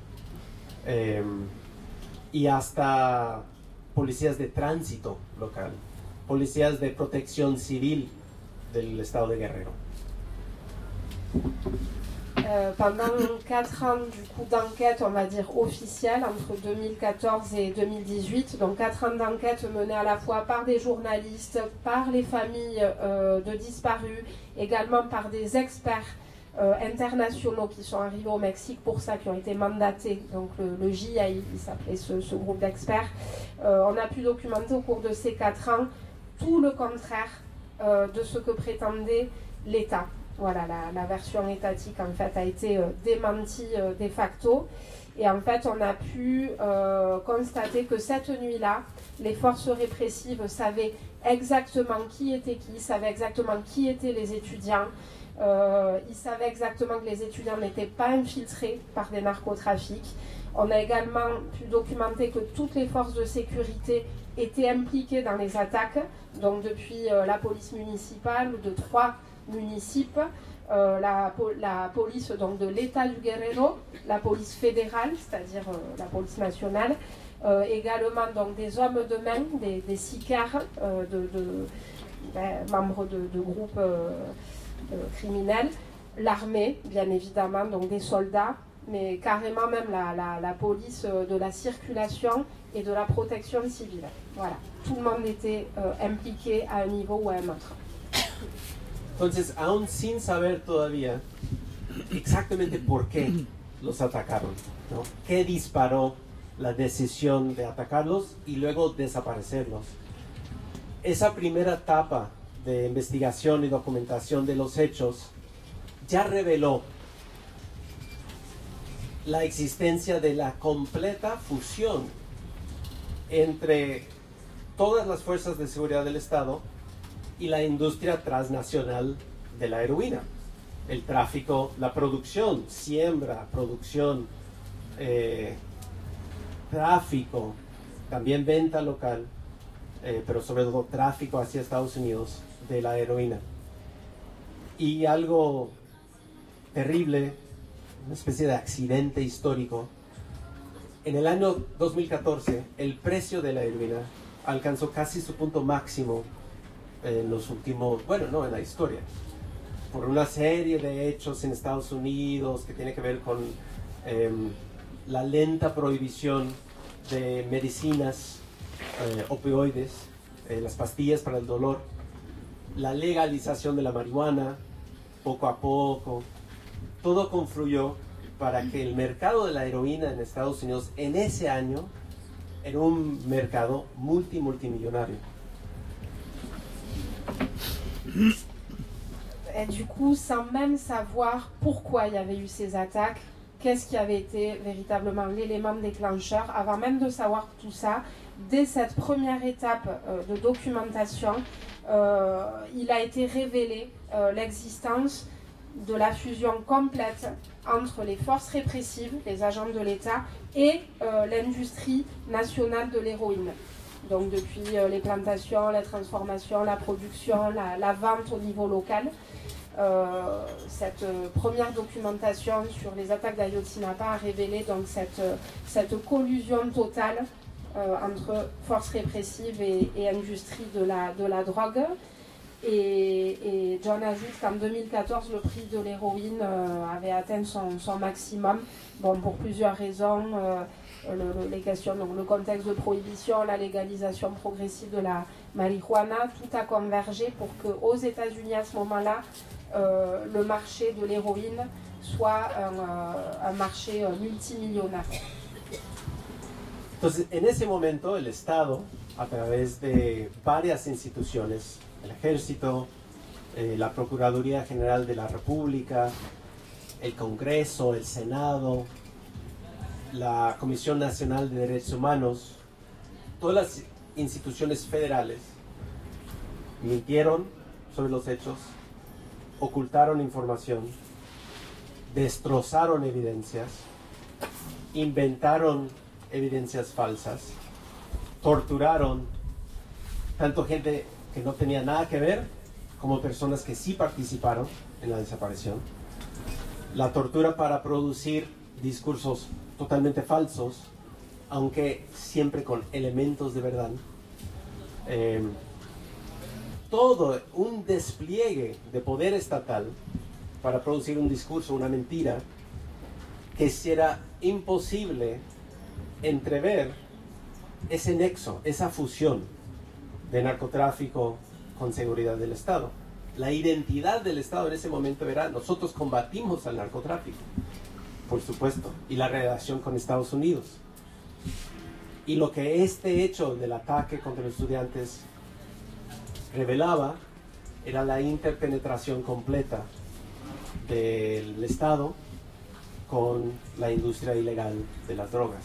y hasta policías de tránsito local, policías de protección civil del estado de Guerrero. Pendant 4 ans du coup d'enquête, on va dire officielle, entre 2014 et 2018, donc 4 ans d'enquête menée à la fois par des journalistes, par les familles de disparus, également par des experts internationaux qui sont arrivés au Mexique pour ça, qui ont été mandatés, donc le JAI, il s'appelait ce groupe d'experts. On a pu documenter au cours de ces 4 ans tout le contraire de ce que prétendait l'État. Voilà, la version étatique en fait a été démentie de facto, et en fait on a pu constater que cette nuit-là, les forces répressives savaient exactement qui était qui, savaient exactement qui étaient les étudiants, ils savaient exactement que les étudiants n'étaient pas infiltrés par des narcotrafics. On a également pu documenter que toutes les forces de sécurité étaient impliquées dans les attaques, donc depuis la police municipale de 3 municipes, la police donc de l'État du Guerrero, la police fédérale, c'est-à-dire la police nationale, également donc des hommes de main, des sicars, membres de groupes criminels, l'armée bien évidemment, donc des soldats, mais carrément même la police de la circulation et de la protection civile. Voilà, tout le monde était impliqué à un niveau ou à un autre. Entonces, aún sin saber todavía exactamente por qué los atacaron, ¿no? ¿Qué disparó la decisión de atacarlos y luego desaparecerlos? Esa primera etapa de investigación y documentación de los hechos ya reveló la existencia de la completa fusión entre todas las fuerzas de seguridad del Estado y la industria transnacional de la heroína. El tráfico, la producción, siembra, producción, tráfico, también venta local, pero sobre todo tráfico hacia Estados Unidos de la heroína. Y algo terrible, una especie de accidente histórico, en el año 2014 el precio de la heroína alcanzó casi su punto máximo en los últimos, bueno, no, en la historia, por una serie de hechos en Estados Unidos que tiene que ver con la lenta prohibición de medicinas opioides, las pastillas para el dolor, la legalización de la marihuana, poco a poco, todo confluyó para que el mercado de la heroína en Estados Unidos en ese año era un mercado multimillonario. Et du coup, sans même savoir pourquoi il y avait eu ces attaques, qu'est-ce qui avait été véritablement l'élément déclencheur, avant même de savoir tout ça, dès cette première étape de documentation, il a été révélé l'existence de la fusion complète entre les forces répressives, les agents de l'État, et l'industrie nationale de l'héroïne. Donc depuis les plantations, la transformation, la production, la vente au niveau local. Cette première documentation sur les attaques d'Ayotzinapa a révélé donc cette collusion totale entre forces répressives et industrie de la drogue. Et John ajoute qu'en 2014, le prix de l'héroïne avait atteint son maximum, bon, pour plusieurs raisons, les questions, donc le contexte de prohibition, la légalisation progressive de la marijuana, tout a convergé pour qu'aux États-Unis à ce moment-là, le marché de l'héroïne soit un marché multimillionnaire. Entonces, en ese momento, el Estado, a través de varias instituciones, el Ejército, la Procuraduría General de la República, el Congreso, el Senado, la Comisión Nacional de Derechos Humanos, todas las instituciones federales mintieron sobre los hechos, ocultaron información, destrozaron evidencias, inventaron evidencias falsas, torturaron tanto gente que no tenía nada que ver como personas que sí participaron en la desaparición. La tortura para producir discursos totalmente falsos, aunque siempre con elementos de verdad. Todo un despliegue de poder estatal para producir un discurso, una mentira, que hiciera imposible entrever ese nexo, esa fusión de narcotráfico con seguridad del Estado. La identidad del Estado en ese momento era: nosotros combatimos al narcotráfico, por supuesto, y la relación con Estados Unidos. Y lo que este hecho del ataque contra los estudiantes revelaba era la interpenetración completa del Estado con la industria ilegal de las drogas.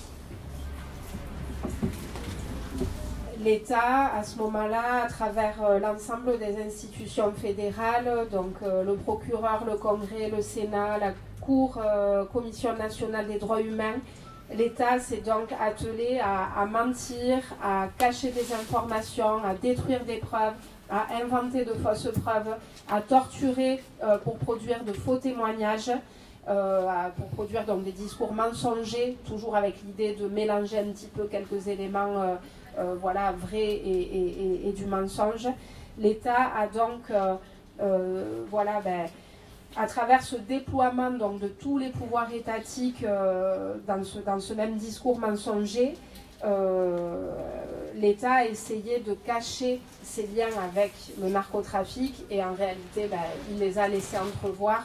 L'État, à ce moment-là, à travers l'ensemble des institutions fédérales, donc le procureur, le Congrès, le Sénat, la Cour, Commission nationale des droits humains, l'État s'est donc attelé à mentir, à cacher des informations, à détruire des preuves, à inventer de fausses preuves, à torturer pour produire de faux témoignages, pour produire donc des discours mensongers, toujours avec l'idée de mélanger un petit peu quelques éléments voilà, vrais et du mensonge. L'État a donc, voilà, à travers ce déploiement donc, de tous les pouvoirs étatiques dans ce même discours mensonger, l'État a essayé de cacher ses liens avec le narcotrafic et en réalité il les a laissés entrevoir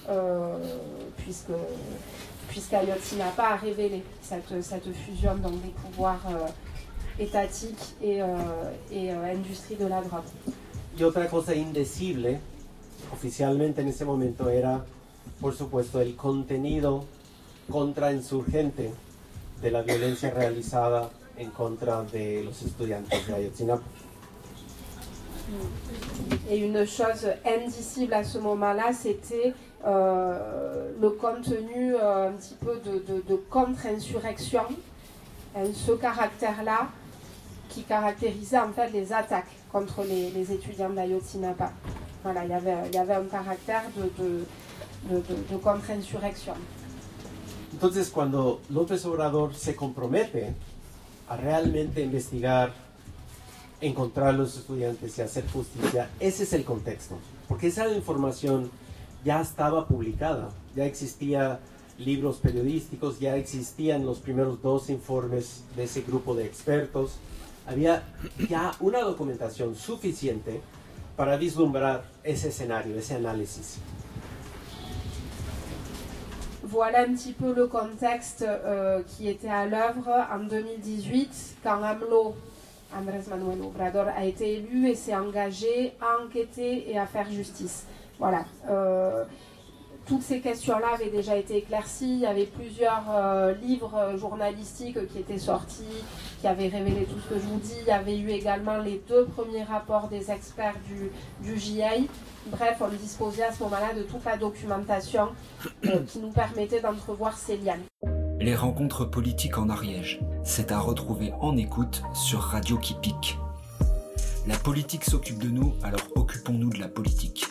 puisqu'Ayotzinapa a révélé cette fusion donc, des pouvoirs étatiques et industrie de la drogue. Y otra cosa indecible oficialmente en ese momento era, por supuesto, el contenido contrainsurgente de la violencia realizada en contra de los estudiantes de Ayotzinapa. Et une chose indicible à ce moment-là, c'était le contenu un petit peu de contre-insurrection, ce caractère-là qui caractérisait en fait les attaques contre les étudiants d'Ayotzinapa. Voilà, il y avait un caractère de contre-insurrection. Entonces, cuando López Obrador se compromete a realmente investigar, encontrar a los estudiantes y hacer justicia, ese es el contexto, porque esa información ya estaba publicada, ya existían libros periodísticos, ya existían los primeros 2 informes de ese grupo de expertos, había ya una documentación suficiente para vislumbrar ese escenario, ese análisis. Voilà un petit peu le contexte qui était à l'œuvre en 2018 quand AMLO, Andrés Manuel Obrador, a été élu et s'est engagé à enquêter et à faire justice. Voilà. toutes ces questions-là avaient déjà été éclaircies. Il y avait plusieurs livres journalistiques qui étaient sortis, qui avaient révélé tout ce que je vous dis. Il y avait eu également les 2 premiers rapports des experts du JA. Bref, on disposait à ce moment-là de toute la documentation qui nous permettait d'entrevoir ces liens. Les rencontres politiques en Ariège, c'est à retrouver en écoute sur Radio qui pique. La politique s'occupe de nous, alors occupons-nous de la politique.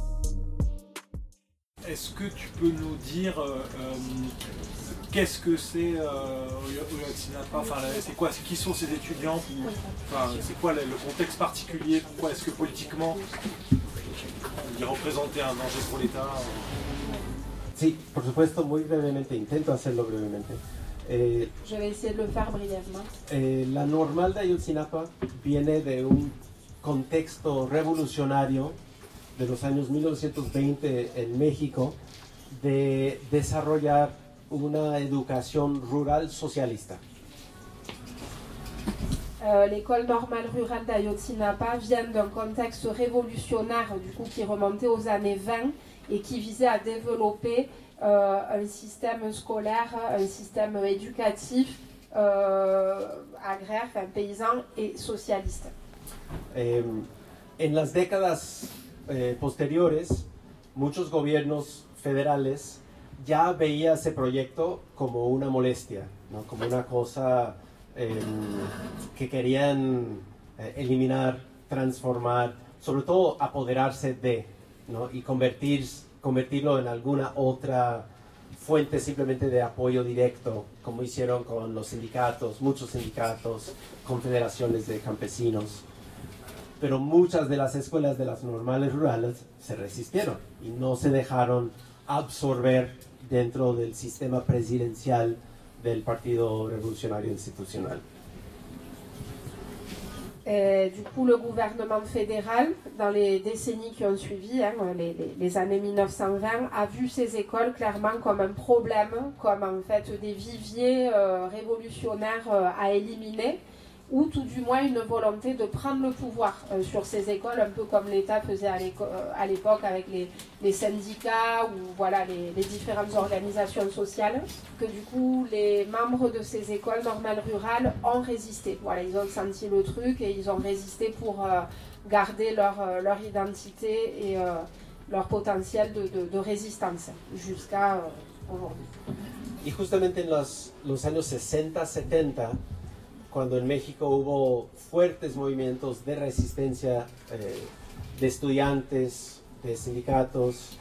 Est-ce que tu peux nous dire qu'est-ce que c'est Ayotzinapa, enfin, c'est quoi, qui sont ces étudiants, enfin, c'est quoi le contexte particulier, pourquoi est-ce que politiquement ils représentaient un danger pour l'État? Sí, por supuesto, muy brevemente, intento hacerlo brevemente. Je vais essayer de le faire brièvement. La normal de Ayotzinapa viene de un contexto revolucionario de los años 1920 en México, de desarrollar una educación rural socialista. L'école normale rurale d'Ayotzinapa vient d'un contexte révolutionnaire du coup, qui remontait aux années 20 et qui visait à développer un système scolaire, un système éducatif, agraire, enfin, paysan et socialiste. En las décadas posteriores, muchos gobiernos federales ya veían ese proyecto como una molestia, ¿no? Como una cosa que querían eliminar, transformar, sobre todo apoderarse de, ¿no? Y convertirlo en alguna otra fuente simplemente de apoyo directo, como hicieron con los sindicatos, muchos sindicatos, confederaciones de campesinos. Pero muchas de las escuelas de las normales rurales se resistieron y no se dejaron absorber dentro del sistema presidencial del Partido Revolucionario Institucional. Du coup, le gouvernement fédéral, dans les décennies qui ont suivi, les années 1920, a vu ces écoles clairement comme un problème, comme en fait des viviers révolutionnaires à éliminer, ou tout du moins une volonté de prendre le pouvoir sur ces écoles, un peu comme l'État faisait à l'époque avec les syndicats ou voilà, les différentes organisations sociales, que du coup les membres de ces écoles normales rurales ont résisté. Voilà, ils ont senti le truc et ils ont résisté pour garder leur identité et leur potentiel de résistance jusqu'à aujourd'hui. Y justamente en los años 60-70, cuando en México hubo fuertes movimientos de resistencia de estudiantes, de sindicatos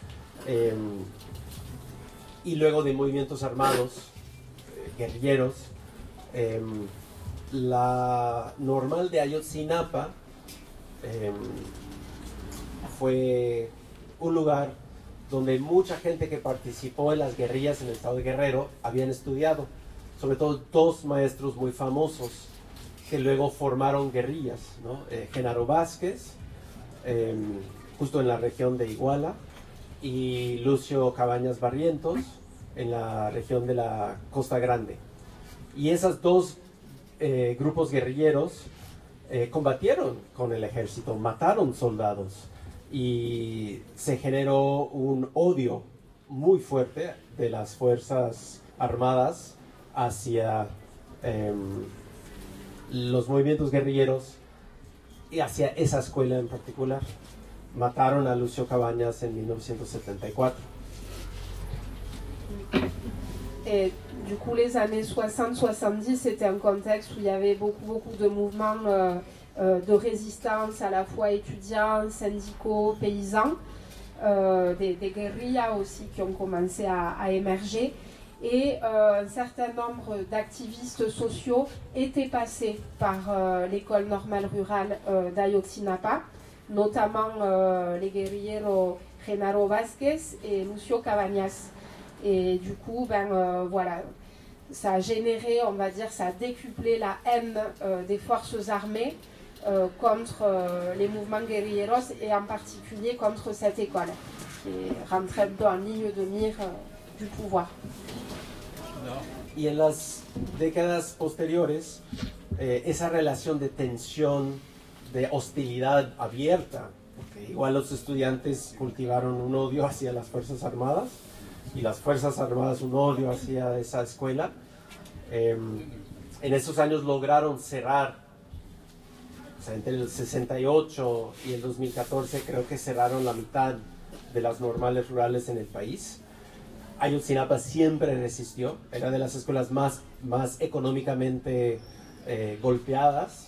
y luego de movimientos armados, guerrilleros, la normal de Ayotzinapa fue un lugar donde mucha gente que participó en las guerrillas en el estado de Guerrero habían estudiado. Sobre todo 2 maestros muy famosos que luego formaron guerrillas, ¿no? Genaro Vázquez, justo en la región de Iguala, y Lucio Cabañas Barrientos, en la región de la Costa Grande. Y esos 2 grupos guerrilleros combatieron con el ejército, mataron soldados, y se generó un odio muy fuerte de las fuerzas armadas hacia los movimientos guerrilleros y hacia esa escuela en particular. Mataron a Lucio Cabañas en 1974. Et du coup, les années 60-70, c'était un contexte où il y avait beaucoup de mouvements de résistance, à la fois étudiants, syndicaux, paysans, des guérillas aussi qui ont commencé à émerger. Et un certain nombre d'activistes sociaux étaient passés par l'école normale rurale d'Ayotzinapa, notamment les guerrilleros Genaro Vázquez et Lucio Cabañas. Et du coup, voilà, ça a généré, on va dire, ça a décuplé la haine des forces armées contre les mouvements guerrilleros et en particulier contre cette école, qui rentrait un peu en ligne de mire du pouvoir. Y en las décadas posteriores, esa relación de tensión, de hostilidad abierta, porque igual los estudiantes cultivaron un odio hacia las Fuerzas Armadas y las Fuerzas Armadas un odio hacia esa escuela. En esos años lograron cerrar, o sea, entre el 68 y el 2014 creo que cerraron la mitad de las normales rurales en el país. Ayotzinapa siempre resistió, era de las escuelas más económicamente golpeadas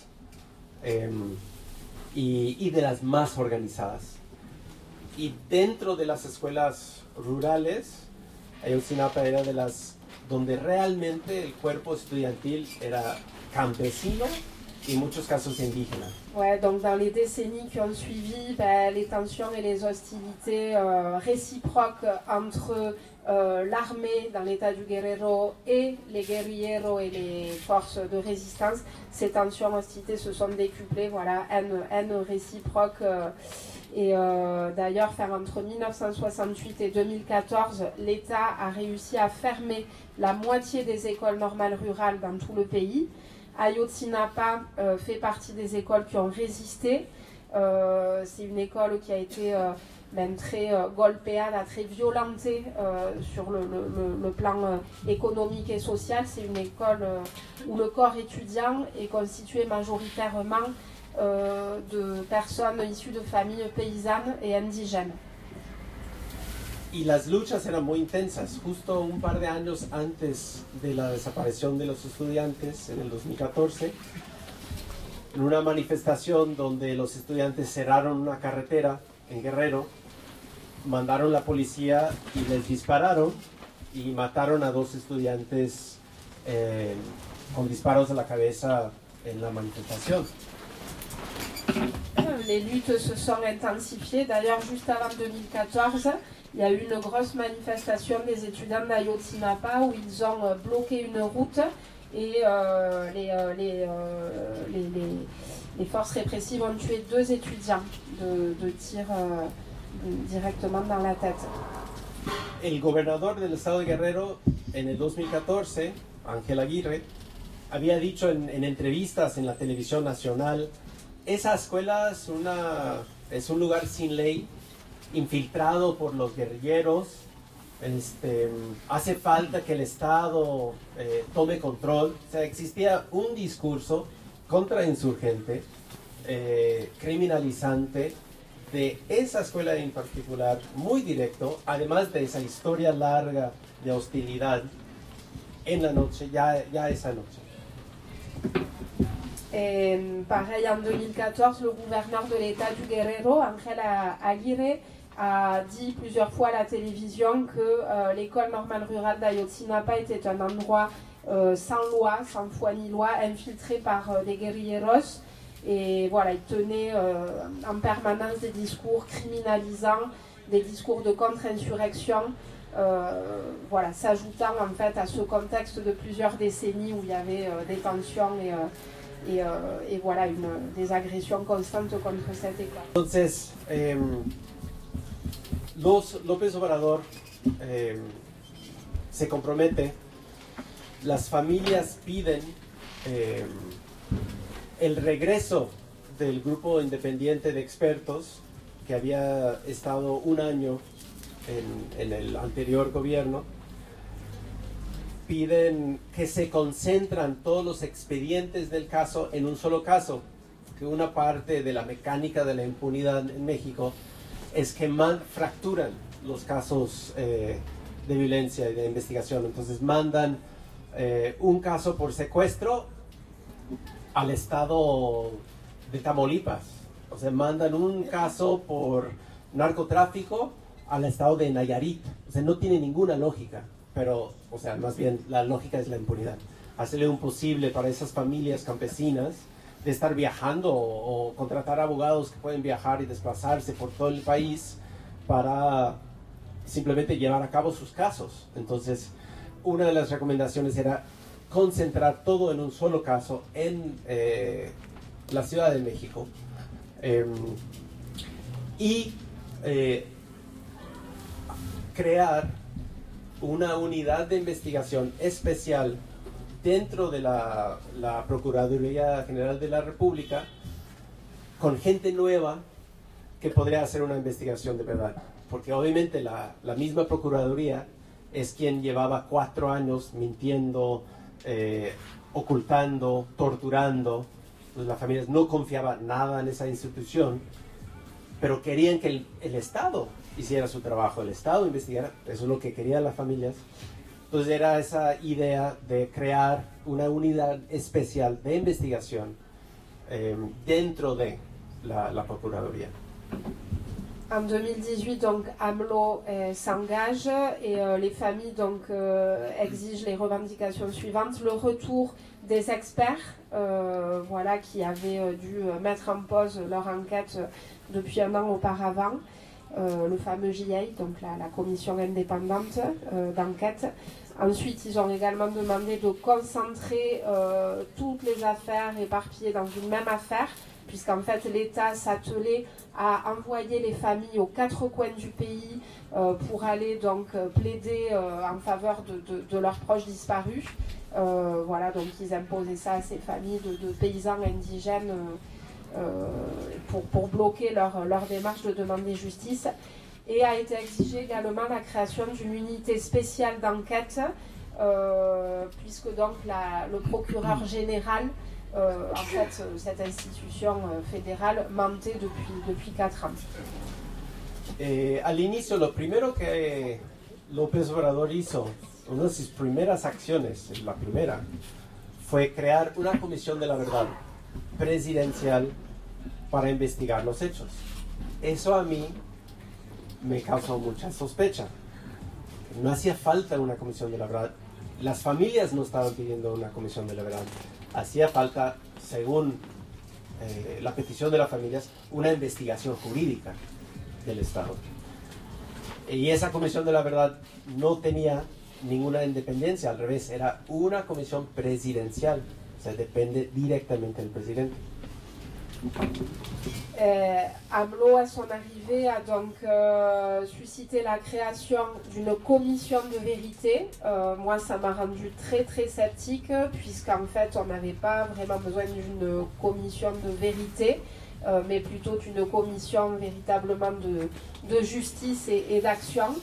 y de las más organizadas. Y dentro de las escuelas rurales, Ayotzinapa era de las donde realmente el cuerpo estudiantil era campesino y en muchos casos indígena. Ouais, donc dans les décennies qui ont suivi, les tensions et les hostilités réciproques entre l'armée dans l'état du Guerrero et les guerrilleros et les forces de résistance, ces tensions, hostilités se sont décuplées, voilà, haine réciproque. D'ailleurs, entre 1968 et 2014, l'État a réussi à fermer la moitié des écoles normales rurales dans tout le pays. Ayotzinapa fait partie des écoles qui ont résisté. C'est une école qui a été très golpeada, très violentée sur le plan économique et social. C'est une école où le corps étudiant est constitué majoritairement de personnes issues de familles paysannes et indigènes. Y las luchas eran muy intensas. Justo un par de años antes de la desaparición de los estudiantes, en el 2014, en una manifestación donde los estudiantes cerraron una carretera en Guerrero, mandaron la policía y les dispararon y mataron a 2 estudiantes con disparos a la cabeza en la manifestación. Les luttes se sont intensifiées. D'ailleurs, juste avant 2014, il y a eu une grosse manifestation des étudiants d'Ayotzinapa où ils ont bloqué une route et les forces répressives ont tué 2 étudiants de tir directement dans la tête. El gobernador del estado de Guerrero en el 2014, Ángel Aguirre, había dicho en entrevistas en la televisión nacional: esa escuela es un lugar sin ley, infiltrado por los guerrilleros. Hace falta que el Estado tome control. O sea, existía un discurso contrainsurgente, criminalizante de esa escuela en particular, muy directo, además de esa historia larga de hostilidad en la noche, ya esa noche. Pareil, en 2014, le gouverneur de l'État du Guerrero, Ángel Aguirre, a dit plusieurs fois à la télévision que l'école normale rurale d'Ayotzinapa était un endroit sans loi, sans foi ni loi, infiltré par des guerrilleros. Et voilà, il tenait en permanence des discours criminalisants, des discours de contre-insurrection, voilà, s'ajoutant en fait à ce contexte de plusieurs décennies où il y avait des tensions et voilà, des agressions constantes contre cette école. Entonces, López Obrador se compromete, las familias piden el regreso del grupo independiente de expertos que había estado un año en el anterior gobierno. Piden que se concentran todos los expedientes del caso en un solo caso, que una parte de la mecánica de la impunidad en México es que fracturan los casos de violencia y de investigación. Entonces mandan un caso por secuestro al estado de Tamaulipas, o sea, mandan un caso por narcotráfico al estado de Nayarit. O sea, no tiene ninguna lógica, pero, o sea, más bien la lógica es la impunidad. Hacerle un posible para esas familias campesinas de estar viajando o contratar abogados que pueden viajar y desplazarse por todo el país para simplemente llevar a cabo sus casos. Entonces, una de las recomendaciones era concentrar todo en un solo caso en la Ciudad de México y crear una unidad de investigación especial dentro de la Procuraduría General de la República, con gente nueva que podría hacer una investigación de verdad. Porque obviamente la misma Procuraduría es quien llevaba 4 años mintiendo, ocultando, torturando. Pues las familias no confiaban nada en esa institución, pero querían que el Estado hiciera su trabajo, el Estado investigara. Eso es lo que querían las familias. Entonces era esa idea de crear una unidad especial de investigación dentro de la Procuraduría. En 2018, donc, AMLO s'engage et les familles donc, exigent les revendications suivantes. Le retour des experts voilà, qui avaient dû mettre en pause leur enquête depuis 1 an auparavant. Le fameux JA, donc la commission indépendante d'enquête. Ensuite, ils ont également demandé de concentrer toutes les affaires éparpillées dans une même affaire, puisqu'en fait l'État s'attelait à envoyer les familles aux 4 coins du pays pour aller donc plaider en faveur de leurs proches disparus. Voilà, donc ils imposaient ça à ces familles de paysans indigènes pour bloquer leur démarche de demander justice. Et a été exigée également la création d'une unité spéciale d'enquête, puisque donc le procureur général, en fait, cette institution fédérale mentait depuis 4 ans. Al inicio, lo primero que López Obrador hizo, una de sus primeras acciones, la primera, fue crear una comisión de la verdad presidencial para investigar los hechos. Eso a mí me causó mucha sospecha. No hacía falta una comisión de la verdad. Las familias no estaban pidiendo una comisión de la verdad. Hacía falta, según la petición de las familias, una investigación jurídica del Estado. Y esa comisión de la verdad no tenía ninguna independencia, al revés, era una comisión presidencial, o sea, depende directamente del presidente. AMLO, à son arrivée, a donc suscité la création d'une commission de vérité. Moi, ça m'a rendu très très sceptique, puisqu'en fait, on n'avait pas vraiment besoin d'une commission de vérité, mais plutôt d'une commission véritablement de justice et d'action.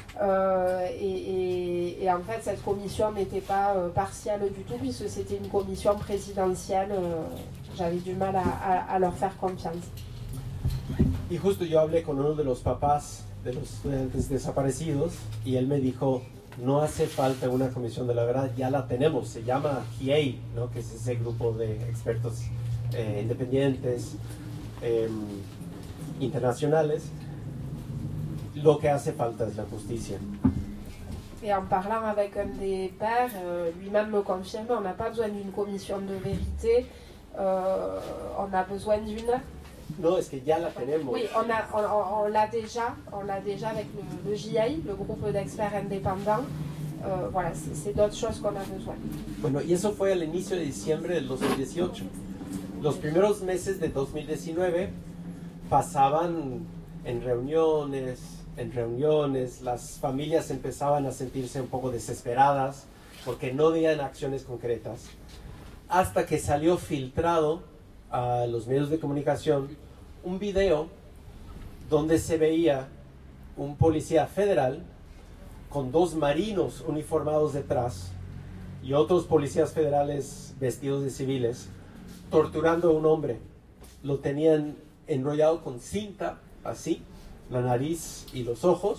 Et en fait, cette commission n'était pas partiale du tout, puisque c'était une commission présidentielle. J'avais du mal à leur faire confiance. Y justo yo hablé con uno de los papás de los estudiantes desaparecidos y él me dijo, no hace falta una comisión de la verdad, ya la tenemos, se llama GIEI, ¿no? Que es ese grupo de expertos independientes, internationales. Lo que hace falta es la justicia. Et en parlant avec un des pères, lui-même me confirme, on n'a pas besoin d'une commission de vérité, on a besoin d'une... No, es que ya la tenemos. Oui, on l'a déjà avec le JI, le groupe d'experts indépendants. Voilà, c'est d'autres choses qu'on a besoin. Bueno, y eso fue al inicio de diciembre del 2018. Los primeros meses de 2019 pasaban en reuniones, las familias empezaban a sentirse un poco desesperadas porque no veían acciones concretas, hasta que salió filtrado a los medios de comunicación un video donde se veía un policía federal con 2 marinos uniformados detrás y otros policías federales vestidos de civiles torturando a un hombre. Lo tenían enrollado con cinta, así, la nariz y los ojos.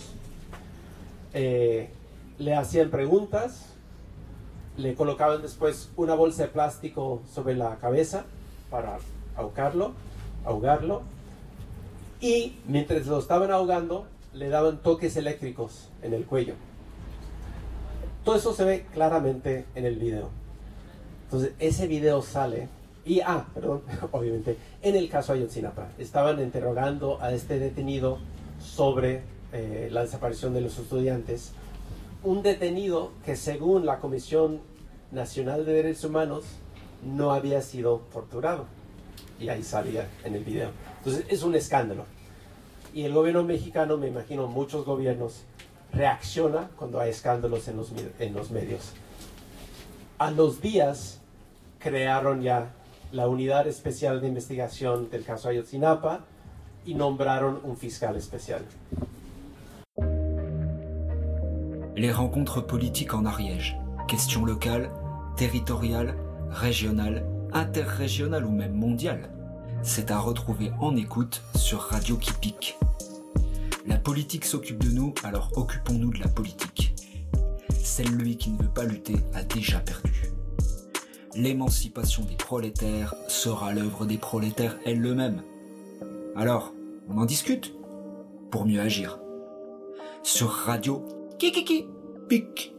Le hacían preguntas, le colocaban después una bolsa de plástico sobre la cabeza para ahogarlo, y mientras lo estaban ahogando le daban toques eléctricos en el cuello. Todo eso se ve claramente en el video. Entonces ese video sale y, obviamente en el caso Ayotzinapa estaban interrogando a este detenido sobre la desaparición de los estudiantes, un detenido que según la Comisión Nacional de Derechos Humanos no había sido torturado, y ahí salía en el video. Entonces es un escándalo, y el gobierno mexicano, me imagino muchos gobiernos, reacciona cuando hay escándalos en los medios. A los días crearon ya la unidad especial de investigación del caso Ayotzinapa y nombraron un fiscal especial. Les rencontres politiques en Ariège, questions locales, territoriales, régionales, interrégionales ou même mondiales, c'est à retrouver en écoute sur Radio qui pique. La politique s'occupe de nous, alors occupons-nous de la politique. Celui qui ne veut pas lutter a déjà perdu. L'émancipation des prolétaires sera l'œuvre des prolétaires elles-mêmes. Alors, on en discute pour mieux agir. Sur Radio Kikiki Pique.